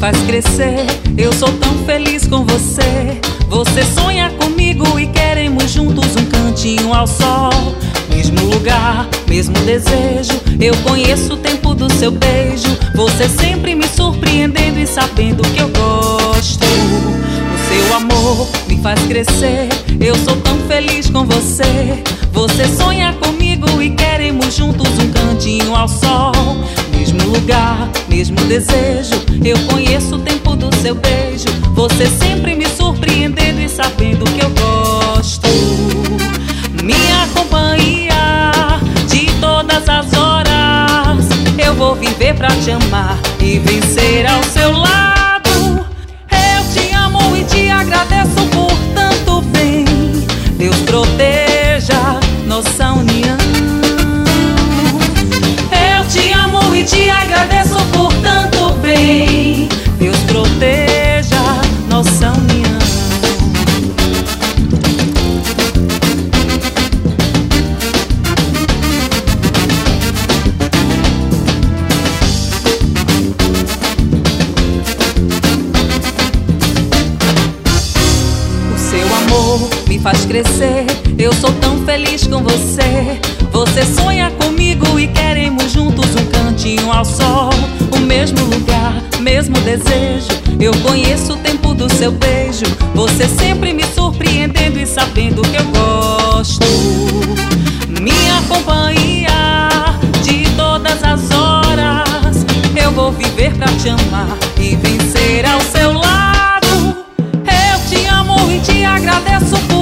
faz crescer. Eu sou tão feliz com você. Você sonha comigo e queremos juntos um cantinho ao sol. Mesmo lugar, mesmo desejo. Eu conheço o tempo do seu beijo. Você sempre me surpreendendo e sabendo que eu gosto. O seu amor me faz crescer. Eu sou tão feliz com você. Você sonha comigo e queremos juntos um cantinho ao sol. Mesmo lugar, mesmo desejo. Eu conheço o tempo do seu beijo. Você sempre me surpreendendo e sabendo que eu gosto. Minha companhia de todas as horas. Eu vou viver pra te amar e vencer ao seu lado. Eu te amo e te agradeço por tanto bem. Deus proteja nossa união. Eu te amo e te agradeço por tanto bem. Deus proteja nossa união. Me faz crescer, eu sou tão feliz com você. Você sonha comigo e queremos juntos um cantinho ao sol. O mesmo lugar, mesmo desejo. Eu conheço o tempo do seu beijo. Você sempre me surpreendendo e sabendo que eu gosto. Minha companhia de todas as horas. Eu vou viver pra te amar e vencer ao seu lado. Eu te amo e te agradeço